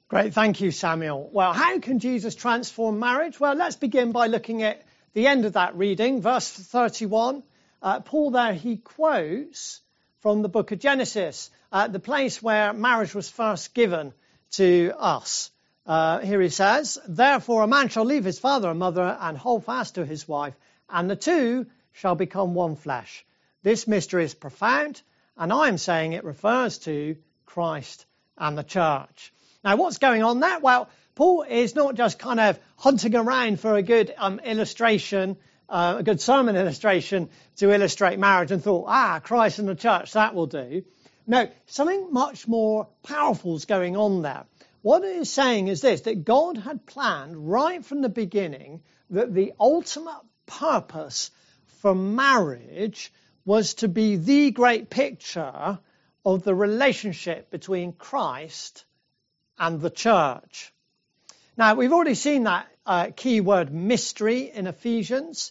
Great, thank you, Samuel. Well, how can Jesus transform marriage? Well, let's begin by looking at the end of that reading, verse 31. Paul there, he quotes from the book of Genesis, the place where marriage was first given to us. Here he says, "Therefore a man shall leave his father and mother and hold fast to his wife, and the two shall become one flesh." This mystery is profound, and I am saying it refers to Christ and the church. Now, what's going on there? Well, Paul is not just kind of hunting around for a good illustration, a good sermon illustration to illustrate marriage and thought, Christ and the church, that will do. No, something much more powerful is going on there. What it is saying is this, that God had planned right from the beginning that the ultimate purpose for marriage was to be the great picture of the relationship between Christ and the church. Now, we've already seen that key word mystery in Ephesians.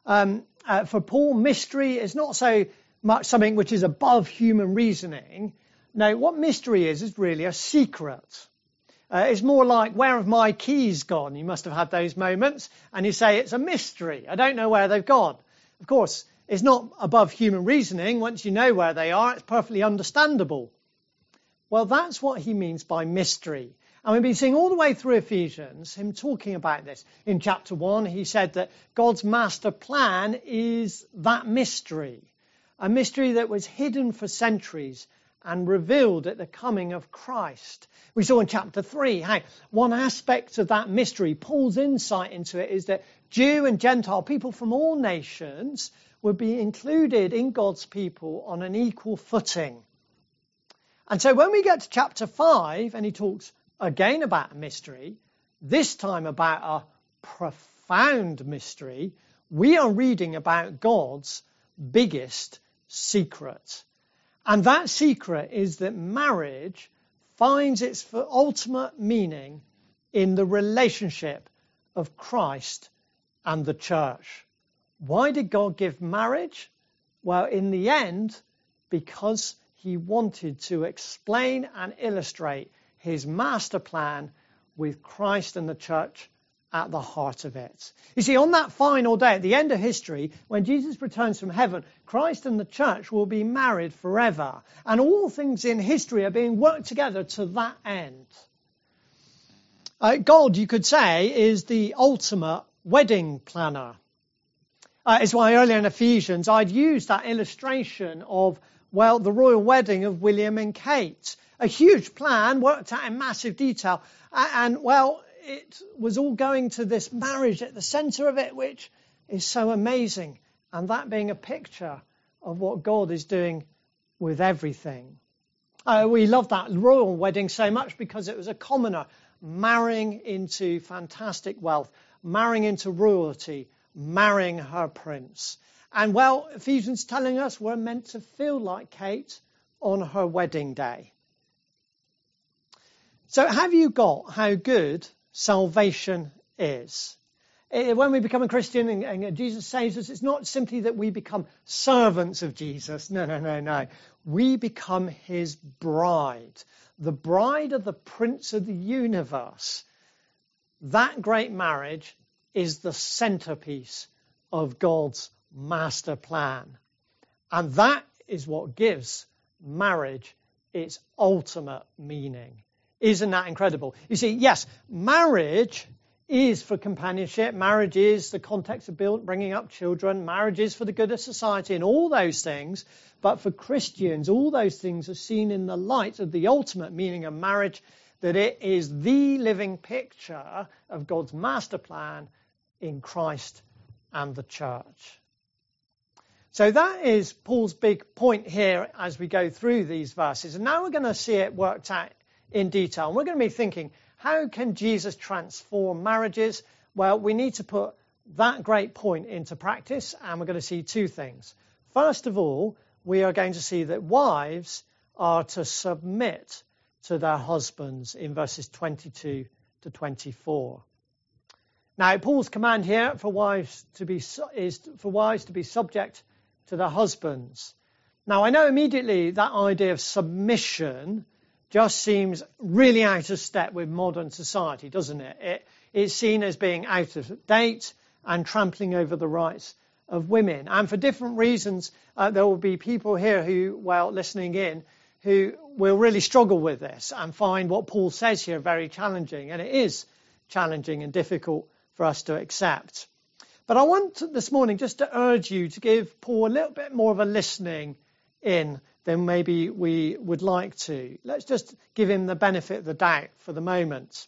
For Paul, mystery is not so much something which is above human reasoning. No, what mystery is really a secret. It's more like, where have my keys gone? You must have had those moments. And you say, it's a mystery. I don't know where they've gone. Of course, it's not above human reasoning. Once you know where they are, it's perfectly understandable. Well, that's what he means by mystery. And we've been seeing all the way through Ephesians him talking about this. In chapter 1, he said that God's master plan is that mystery. A mystery that was hidden for centuries and revealed at the coming of Christ. We saw in chapter 3 how one aspect of that mystery, Paul's insight into it, is that Jew and Gentile, people from all nations, would be included in God's people on an equal footing. And so when we get to chapter 5, and he talks again about a mystery, this time about a profound mystery, we are reading about God's biggest secret. And that secret is that marriage finds its ultimate meaning in the relationship of Christ and the church. Why did God give marriage? Well, in the end, because he wanted to explain and illustrate his master plan with Christ and the church at the heart of it. You see, on that final day, at the end of history, when Jesus returns from heaven, Christ and the church will be married forever. And all things in history are being worked together to that end. God, you could say, is the ultimate wedding planner. It's why earlier in Ephesians, I'd used that illustration of, well, the royal wedding of William and Kate. A huge plan worked out in massive detail. And, well, it was all going to this marriage at the centre of it, which is so amazing. And that being a picture of what God is doing with everything. We love that royal wedding so much because it was a commoner marrying into fantastic wealth, marrying into royalty, marrying her prince. And, well, Ephesians telling us we're meant to feel like Kate on her wedding day. So have you got how good salvation is? When we become a Christian and Jesus saves us, it's not simply that we become servants of Jesus. No. We become his bride, the bride of the Prince of the universe. That great marriage is the centerpiece of God's master plan. And that is what gives marriage its ultimate meaning. Isn't that incredible? You see, yes, marriage is for companionship. Marriage is the context of bringing up children. Marriage is for the good of society and all those things. But for Christians, all those things are seen in the light of the ultimate meaning of marriage, that it is the living picture of God's master plan in Christ and the church. So that is Paul's big point here as we go through these verses. And now we're going to see it worked out in detail. And we're going to be thinking, how can Jesus transform marriages? Well, we need to put that great point into practice, and we're going to see two things. First of all, we are going to see that wives are to submit to their husbands in verses 22 to 24. Now, Paul's command here for wives to be subject to their husbands. Now, I know immediately that idea of submission just seems really out of step with modern society, doesn't it? It's seen as being out of date and trampling over the rights of women. And for different reasons, there will be people here who, well, listening in, who will really struggle with this and find what Paul says here very challenging. And it is challenging and difficult for us to accept. But I want this morning just to urge you to give Paul a little bit more of a listening in than maybe we would like to. Let's just give him the benefit of the doubt for the moment.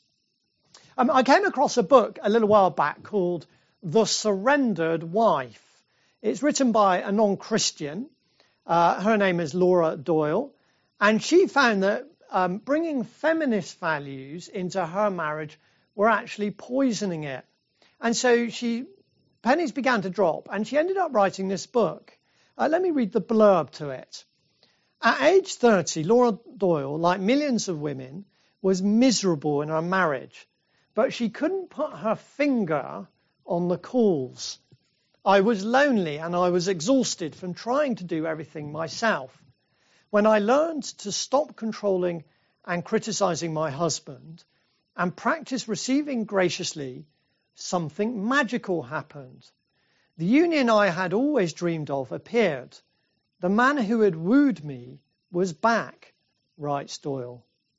I came across a book a little while back called The Surrendered Wife. It's written by a non-Christian. Her name is Laura Doyle. And she found that bringing feminist values into her marriage were actually poisoning it. And so pennies began to drop, and she ended up writing this book. Let me read the blurb to it. At age 30, Laura Doyle, like millions of women, was miserable in her marriage, but she couldn't put her finger on the cause. I was lonely and I was exhausted from trying to do everything myself. When I learned to stop controlling and criticizing my husband and practice receiving graciously, something magical happened. The union I had always dreamed of appeared. The man who had wooed me was back, writes Doyle.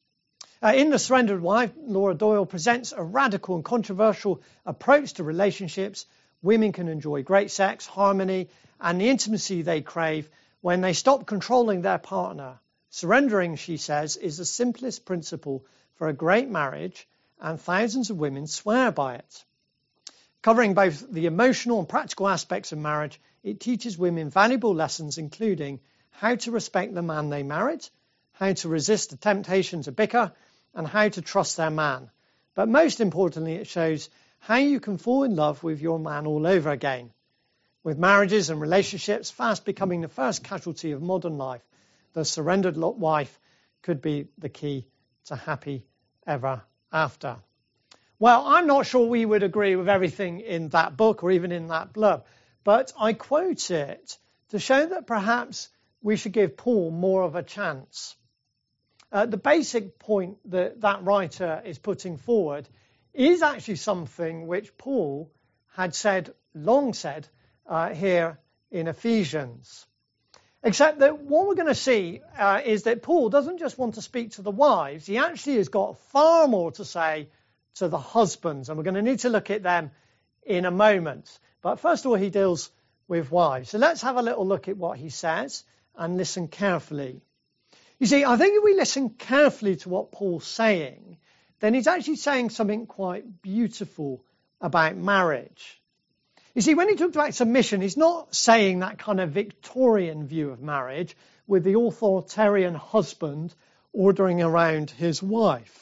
In The Surrendered Wife, Laura Doyle presents a radical and controversial approach to relationships. Women can enjoy great sex, harmony, and the intimacy they crave when they stop controlling their partner. Surrendering, she says, is the simplest principle for a great marriage, and thousands of women swear by it. Covering both the emotional and practical aspects of marriage, it teaches women valuable lessons, including how to respect the man they married, how to resist the temptation to bicker, and how to trust their man. But most importantly, it shows how you can fall in love with your man all over again. With marriages and relationships fast becoming the first casualty of modern life, the surrendered wife could be the key to happy ever after. Well, I'm not sure we would agree with everything in that book or even in that blurb, but I quote it to show that perhaps we should give Paul more of a chance. The basic point that writer is putting forward is actually something which Paul had long said here in Ephesians. Except that what we're going to see is that Paul doesn't just want to speak to the wives, he actually has got far more to say to the husbands, and we're going to need to look at them in a moment. But first of all, he deals with wives. So let's have a little look at what he says and listen carefully. You see, I think if we listen carefully to what Paul's saying, then he's actually saying something quite beautiful about marriage. You see, when he talks about submission, he's not saying that kind of Victorian view of marriage with the authoritarian husband ordering around his wife.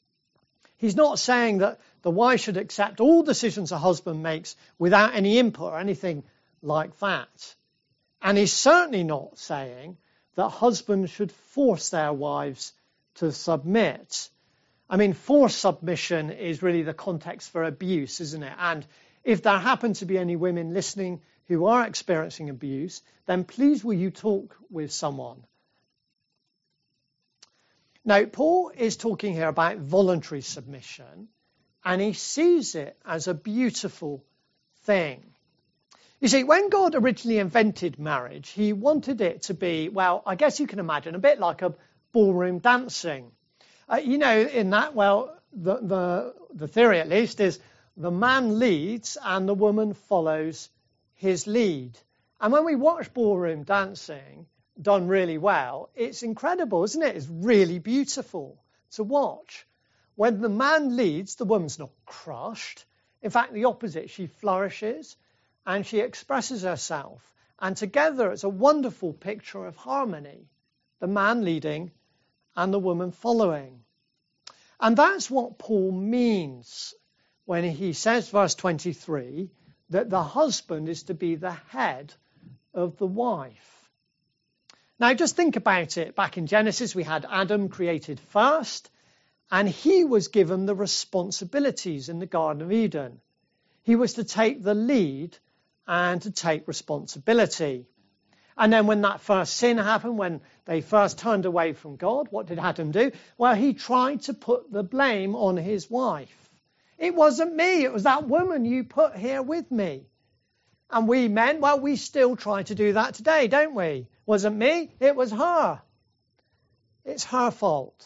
He's not saying that the wife should accept all decisions a husband makes without any input or anything like that. And he's certainly not saying that husbands should force their wives to submit. I mean, forced submission is really the context for abuse, isn't it? And if there happen to be any women listening who are experiencing abuse, then please will you talk with someone. Now, Paul is talking here about voluntary submission, and he sees it as a beautiful thing. You see, when God originally invented marriage, he wanted it to be, well, I guess you can imagine, a bit like a ballroom dancing. In that, well, the theory at least is the man leads and the woman follows his lead. And when we watch ballroom dancing done really well, it's incredible, isn't it? It's really beautiful to watch. When the man leads, the woman's not crushed. In fact, the opposite, she flourishes and she expresses herself. And together it's a wonderful picture of harmony, the man leading and the woman following. And that's what Paul means when he says, verse 23, that the husband is to be the head of the wife. Now, just think about it. Back in Genesis, we had Adam created first, and he was given the responsibilities in the Garden of Eden. He was to take the lead and to take responsibility. And then when that first sin happened, when they first turned away from God, what did Adam do? Well, he tried to put the blame on his wife. It wasn't me, it was that woman you put here with me. And we men, well, we still try to do that today, don't we? Wasn't me, it was her. It's her fault.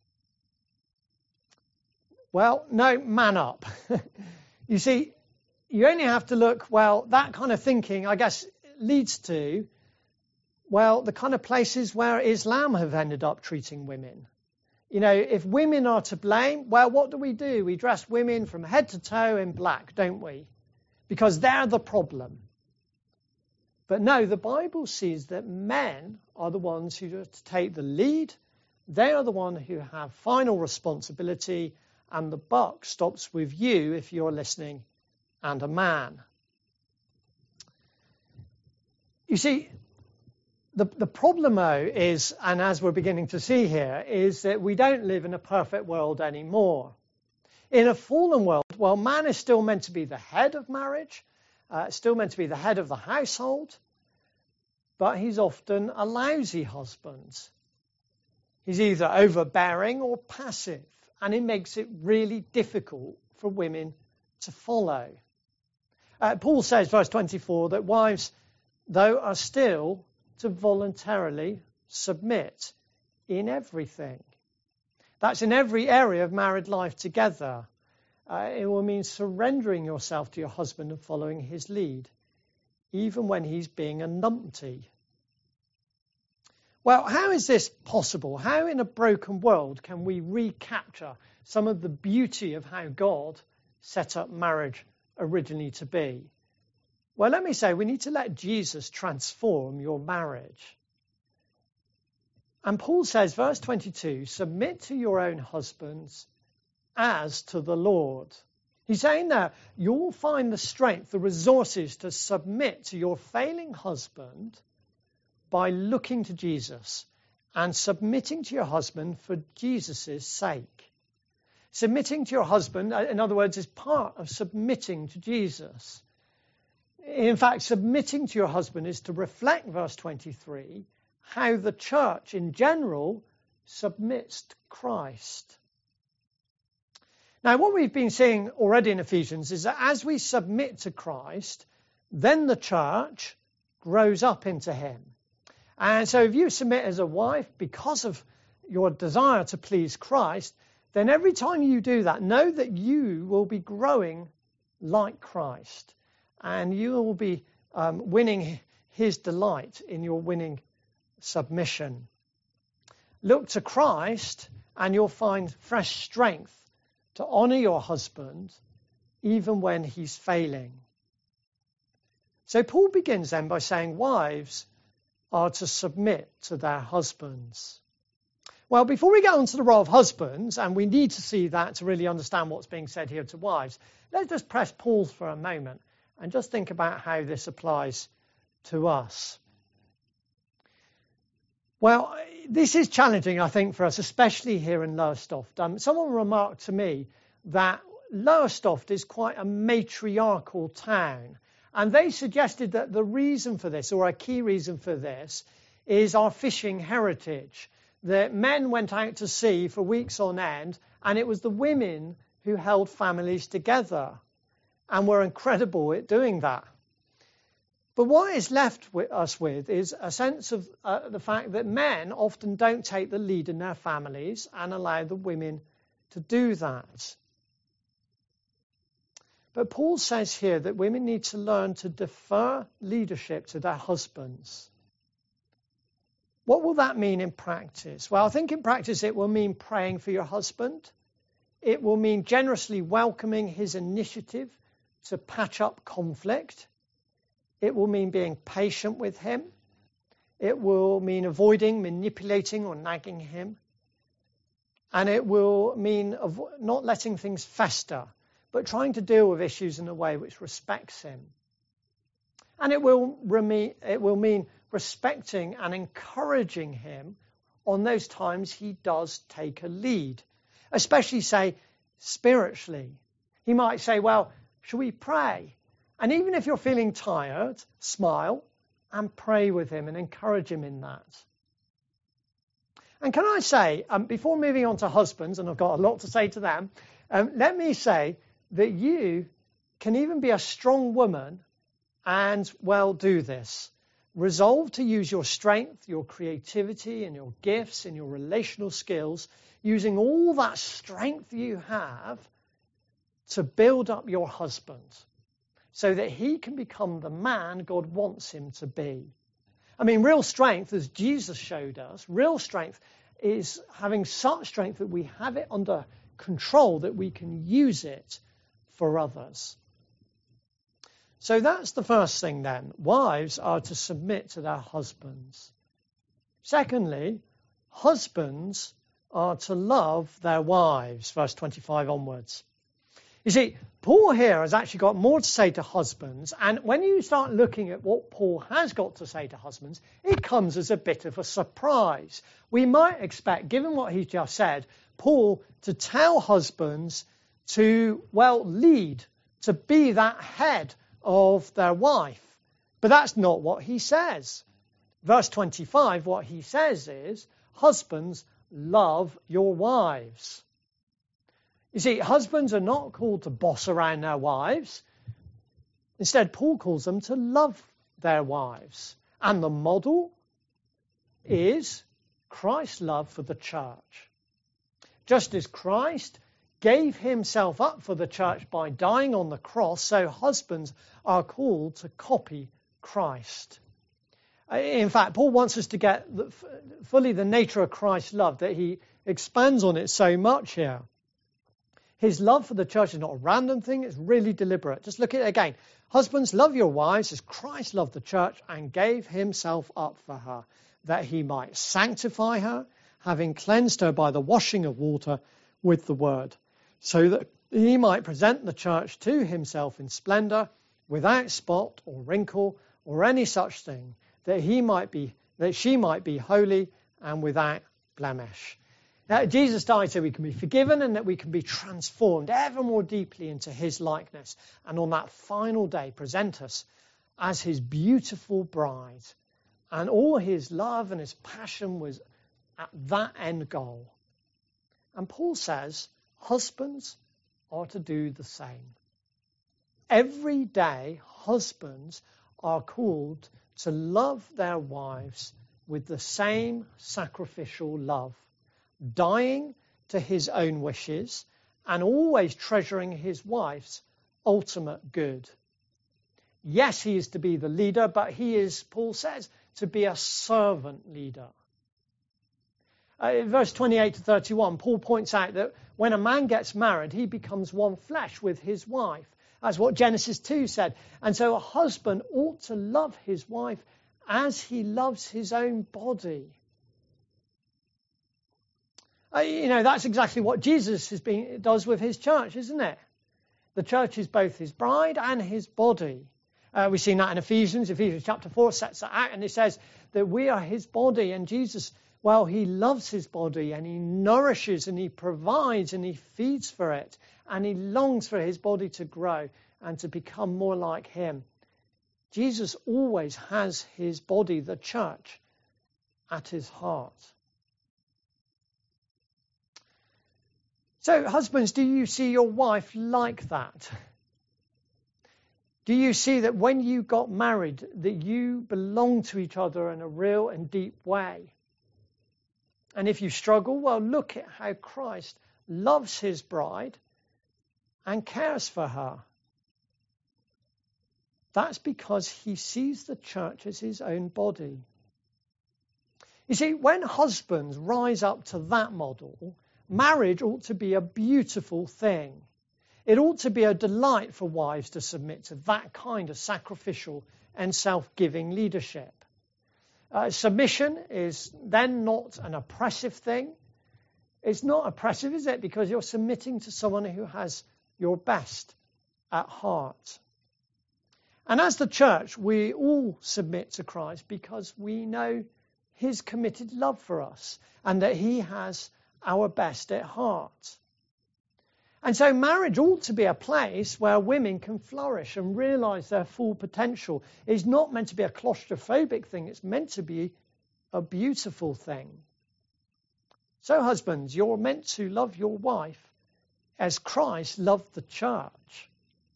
Well, no, man up. You see, you only have to look, well, that kind of thinking, I guess, leads to, well, the kind of places where Islam have ended up treating women. You know, if women are to blame, well, what do? We dress women from head to toe in black, don't we? Because they're the problem. But no, the Bible sees that men are the ones who are to take the lead. They are the ones who have final responsibility, and the buck stops with you if you're listening and a man. You see, the problem, though, is, and as we're beginning to see here, is that we don't live in a perfect world anymore. In a fallen world, well, man is still meant to be the head of marriage, still meant to be the head of the household, but he's often a lousy husband. He's either overbearing or passive, and it makes it really difficult for women to follow. Paul says, verse 24, that wives, though, are still to voluntarily submit in everything. That's in every area of married life together. It will mean surrendering yourself to your husband and following his lead, even when he's being a numpty. Well, how is this possible? How in a broken world can we recapture some of the beauty of how God set up marriage originally to be? Well, let me say, we need to let Jesus transform your marriage. And Paul says, verse 22, submit to your own husbands as to the Lord. He's saying that you'll find the strength, the resources to submit to your failing husband by looking to Jesus and submitting to your husband for Jesus' sake. Submitting to your husband, in other words, is part of submitting to Jesus. In fact, submitting to your husband is to reflect, verse 23, how the church in general submits to Christ. Now, what we've been seeing already in Ephesians is that as we submit to Christ, then the church grows up into him. And so if you submit as a wife because of your desire to please Christ, then every time you do that, know that you will be growing like Christ. And you will be winning his delight in your winning submission. Look to Christ and you'll find fresh strength to honour your husband even when he's failing. So Paul begins then by saying wives are to submit to their husbands. Well, before we get on to the role of husbands, and we need to see that to really understand what's being said here to wives, let's just press pause for a moment and just think about how this applies to us. Well, this is challenging, I think, for us, especially here in Lowestoft. Someone remarked to me that Lowestoft is quite a matriarchal town. And they suggested that the reason for this, or a key reason for this, is our fishing heritage. The men went out to sea for weeks on end, and it was the women who held families together and were incredible at doing that. But what is left with us with is a sense of the fact that men often don't take the lead in their families and allow the women to do that. But Paul says here that women need to learn to defer leadership to their husbands. What will that mean in practice? Well, I think in practice it will mean praying for your husband. It will mean generously welcoming his initiative to patch up conflict. It will mean being patient with him. It will mean avoiding manipulating or nagging him. And it will mean not letting things fester, but trying to deal with issues in a way which respects him. And it will mean respecting and encouraging him on those times he does take a lead, especially, say, spiritually. He might say, well, shall we pray? And even if you're feeling tired, smile and pray with him and encourage him in that. And can I say, before moving on to husbands, and I've got a lot to say to them, let me say that you can even be a strong woman and, well, do this. Resolve to use your strength, your creativity, and your gifts and your relational skills, using all that strength you have to build up your husband so that he can become the man God wants him to be. I mean, real strength, as Jesus showed us, real strength is having such strength that we have it under control, that we can use it for others. So that's the first thing then. Wives are to submit to their husbands. Secondly, husbands are to love their wives, verse 25 onwards. You see, Paul here has actually got more to say to husbands, and when you start looking at what Paul has got to say to husbands, it comes as a bit of a surprise. We might expect, given what he's just said, Paul to tell husbands to, well, lead, to be that head of their wife. But that's not what he says. Verse 25, what he says is, husbands, love your wives. You see, husbands are not called to boss around their wives. Instead, Paul calls them to love their wives. And the model is Christ's love for the church. Just as Christ gave himself up for the church by dying on the cross, so husbands are called to copy Christ. In fact, Paul wants us to get fully the nature of Christ's love, that he expands on it so much here. His love for the church is not a random thing, it's really deliberate. Just look at it again. Husbands, love your wives as Christ loved the church and gave himself up for her, that he might sanctify her, having cleansed her by the washing of water with the word, so that he might present the church to himself in splendor, without spot or wrinkle or any such thing, that she might be holy and without blemish. Now, Jesus died so we can be forgiven and that we can be transformed ever more deeply into his likeness, and on that final day present us as his beautiful bride. And all his love and his passion was at that end goal. And Paul says husbands are to do the same. Every day, husbands are called to love their wives with the same sacrificial love, dying to his own wishes and always treasuring his wife's ultimate good. Yes, he is to be the leader, but he is, Paul says, to be a servant leader. In verse 28 to 31, Paul points out that when a man gets married, he becomes one flesh with his wife. That's what Genesis 2 said. And so a husband ought to love his wife as he loves his own body. That's exactly what Jesus does with his church, isn't it? The church is both his bride and his body. We've seen that in Ephesians. Ephesians chapter 4 sets that out, and it says that we are his body, and Jesus, well, he loves his body, and he nourishes, and he provides, and he feeds for it, and he longs for his body to grow and to become more like him. Jesus always has his body, the church, at his heart. So, husbands, do you see your wife like that? Do you see that when you got married, that you belong to each other in a real and deep way? And if you struggle, well, look at how Christ loves his bride and cares for her. That's because he sees the church as his own body. You see, when husbands rise up to that model, marriage ought to be a beautiful thing. It ought to be a delight for wives to submit to that kind of sacrificial and self-giving leadership. Submission is then not an oppressive thing. It's not oppressive, is it? Because you're submitting to someone who has your best at heart. And as the church, we all submit to Christ because we know his committed love for us and that he has our best at heart. And so marriage ought to be a place where women can flourish and realize their full potential. It's not meant to be a claustrophobic thing. It's meant to be a beautiful thing. So husbands, you're meant to love your wife as Christ loved the church.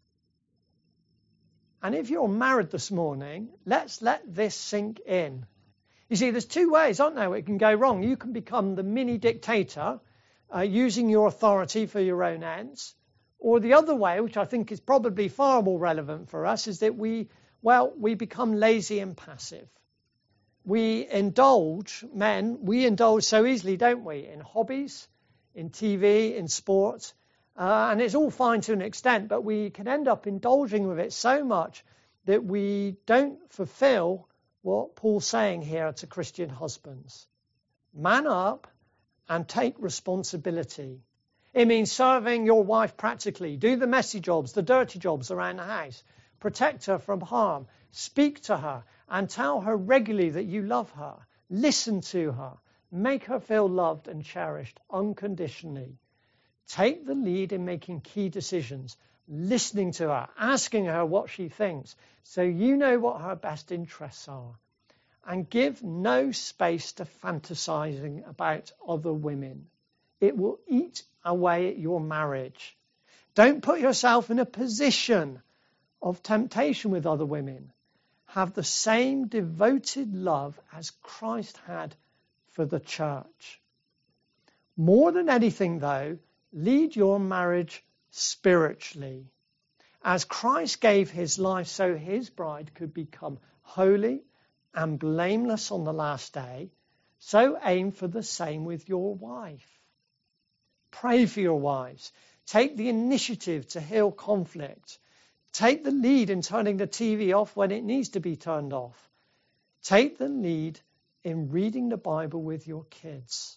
And if you're married this morning, let's let this sink in. You see, there's two ways, aren't there, it can go wrong. You can become the mini dictator, using your authority for your own ends. Or the other way, which I think is probably far more relevant for us, is that we become lazy and passive. We indulge so easily, don't we, in hobbies, in TV, in sport. And it's all fine to an extent, but we can end up indulging with it so much that we don't fulfill what Paul's saying here to Christian husbands. Man up and take responsibility. It means serving your wife practically. Do the messy jobs, the dirty jobs around the house. Protect her from harm. Speak to her and tell her regularly that you love her. Listen to her. Make her feel loved and cherished unconditionally. Take the lead in making key decisions, listening to her, asking her what she thinks, so you know what her best interests are. And give no space to fantasizing about other women. It will eat away at your marriage. Don't put yourself in a position of temptation with other women. Have the same devoted love as Christ had for the church. More than anything, though, lead your marriage spiritually. As Christ gave his life so his bride could become holy and blameless on the last day, so aim for the same with your wife. Pray for your wives. Take the initiative to heal conflict. Take the lead in turning the TV off when it needs to be turned off. Take the lead in reading the Bible with your kids.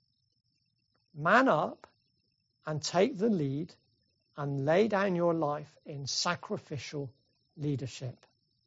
Man up and take the lead and lay down your life in sacrificial leadership.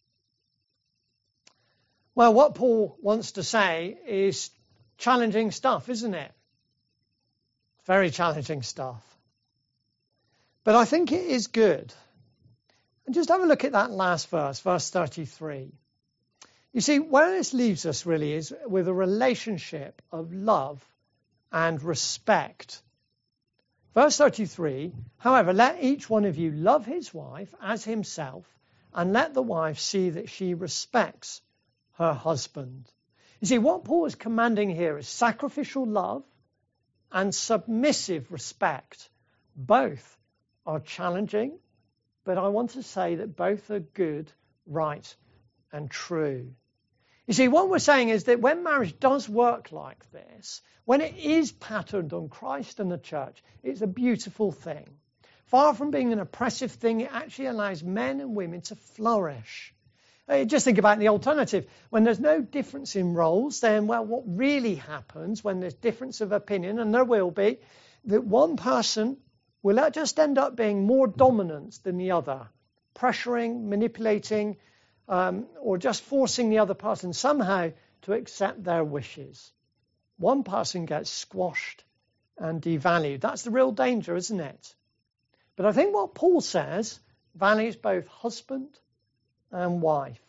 Well, what Paul wants to say is challenging stuff, isn't it? Very challenging stuff. But I think it is good. And just have a look at that last verse, verse 33. You see, where this leaves us really is with a relationship of love and respect. Verse 33, however, let each one of you love his wife as himself, and let the wife see that she respects her husband. You see, what Paul is commanding here is sacrificial love and submissive respect. Both are challenging, but I want to say that both are good, right, and true. You see, what we're saying is that when marriage does work like this, when it is patterned on Christ and the church, it's a beautiful thing. Far from being an oppressive thing, it actually allows men and women to flourish. Just think about the alternative. When there's no difference in roles, then, well, what really happens when there's difference of opinion, and there will be, that one person will just end up being more dominant than the other, pressuring, manipulating, or just forcing the other person somehow to accept their wishes. One person gets squashed and devalued. That's the real danger, isn't it? But I think what Paul says values both husband and wife.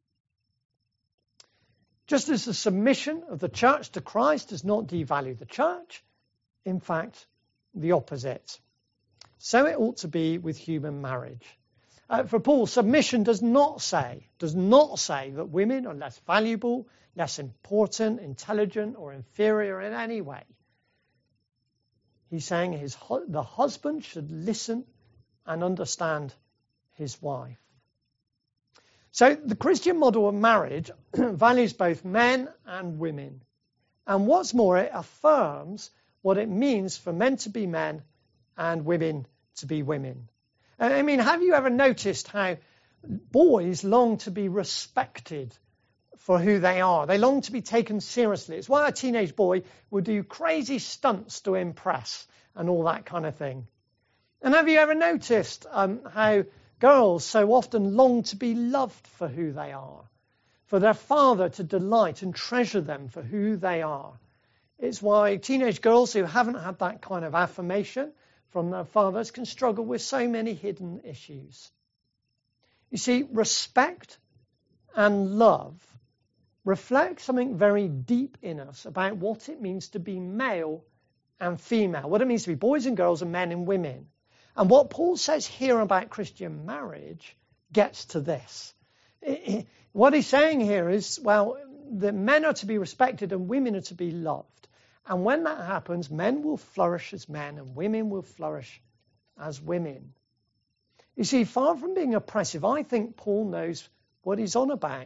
Just as the submission of the church to Christ does not devalue the church, in fact, the opposite. So it ought to be with human marriage. For Paul, submission does not say that women are less valuable, less important, intelligent, or inferior in any way. He's saying the husband should listen and understand his wife. So the Christian model of marriage values both men and women. And what's more, it affirms what it means for men to be men and women to be women. I mean, have you ever noticed how boys long to be respected for who they are? They long to be taken seriously. It's why a teenage boy will do crazy stunts to impress and all that kind of thing. And have you ever noticed how girls so often long to be loved for who they are, for their father to delight and treasure them for who they are? It's why teenage girls who haven't had that kind of affirmation from their fathers can struggle with so many hidden issues. You see, respect and love reflect something very deep in us about what it means to be male and female, what it means to be boys and girls and men and women. And what Paul says here about Christian marriage gets to this. What he's saying here is, well, the men are to be respected and women are to be loved. And when that happens, men will flourish as men and women will flourish as women. You see, far from being oppressive, I think Paul knows what he's on about.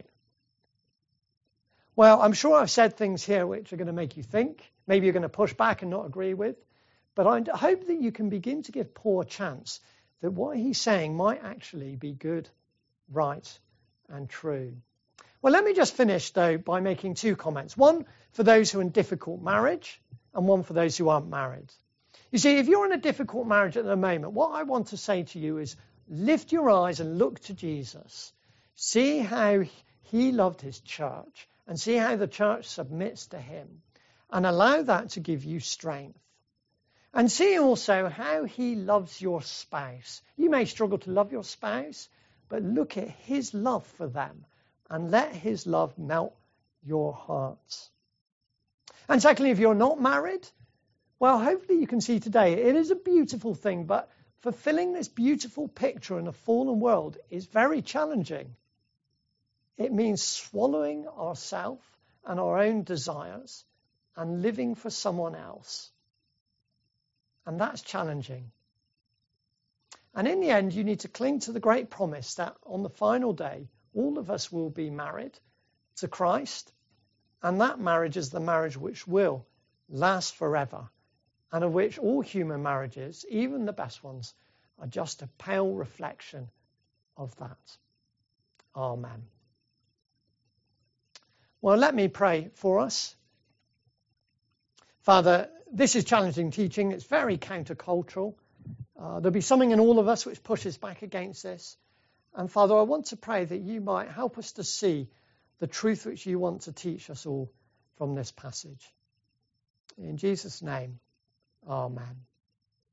Well, I'm sure I've said things here which are going to make you think. Maybe you're going to push back and not agree with. But I hope that you can begin to give Paul a chance that what he's saying might actually be good, right, and true. Well, let me just finish, though, by making two comments. One for those who are in difficult marriage and one for those who aren't married. You see, if you're in a difficult marriage at the moment, what I want to say to you is lift your eyes and look to Jesus. See how he loved his church and see how the church submits to him and allow that to give you strength. And see also how he loves your spouse. You may struggle to love your spouse, but look at his love for them and let his love melt your hearts. And secondly, if you're not married, well, hopefully you can see today it is a beautiful thing, but fulfilling this beautiful picture in a fallen world is very challenging. It means swallowing ourselves and our own desires and living for someone else. And that's challenging. And in the end, you need to cling to the great promise that on the final day, all of us will be married to Christ. And that marriage is the marriage which will last forever, and of which all human marriages, even the best ones, are just a pale reflection of that. Amen. Well, let me pray for us. Father, this is challenging teaching. It's very countercultural. There'll be something in all of us which pushes back against this. And Father, I want to pray that you might help us to see the truth which you want to teach us all from this passage. In Jesus' name, amen.